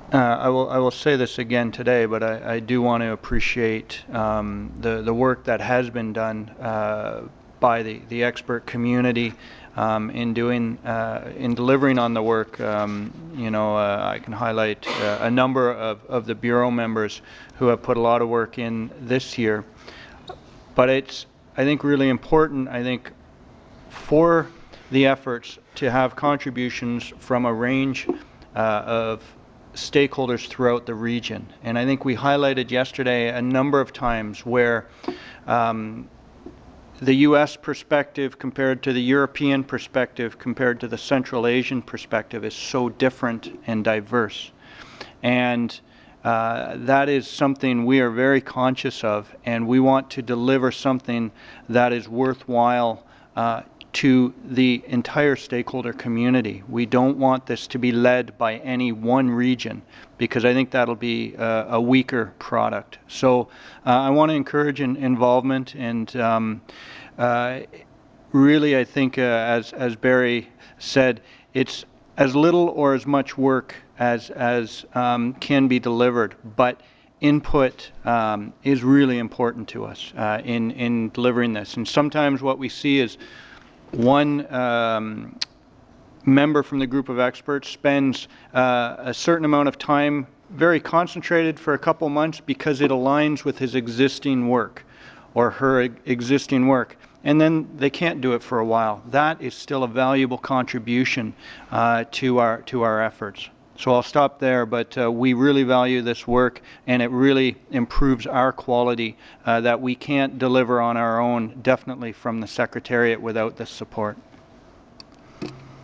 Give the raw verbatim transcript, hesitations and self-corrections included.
Uh, I will I will say this again today, but I, I do want to appreciate um, the the work that has been done uh, by the the expert community um, in doing uh, in delivering on the work. Um, you know, uh, I can highlight uh, a number of of the bureau members who have put a lot of work in this year. But it's, I think, really important. I think for the efforts to have contributions from a range uh, of stakeholders throughout the region. And I think we highlighted yesterday a number of times where um, the U S perspective compared to the European perspective compared to the Central Asian perspective is so different and diverse. And uh, that is something we are very conscious of, and we want to deliver something that is worthwhile uh, to the entire stakeholder community. We don't want this to be led by any one region, because I think that'll be uh, a weaker product. So uh, I want to encourage in, involvement, and um, uh, really I think, uh, as, as Barry said, it's as little or as much work as, as um, can be delivered, but input um, is really important to us uh, in, in delivering this. And sometimes what we see is one um, member from the group of experts spends uh, a certain amount of time very concentrated for a couple months because it aligns with his existing work or her existing work, and then they can't do it for a while. That is still a valuable contribution uh, to our to our efforts. So I'll stop there, but uh, we really value this work, and it really improves our quality uh, that we can't deliver on our own, definitely from the Secretariat, without this support.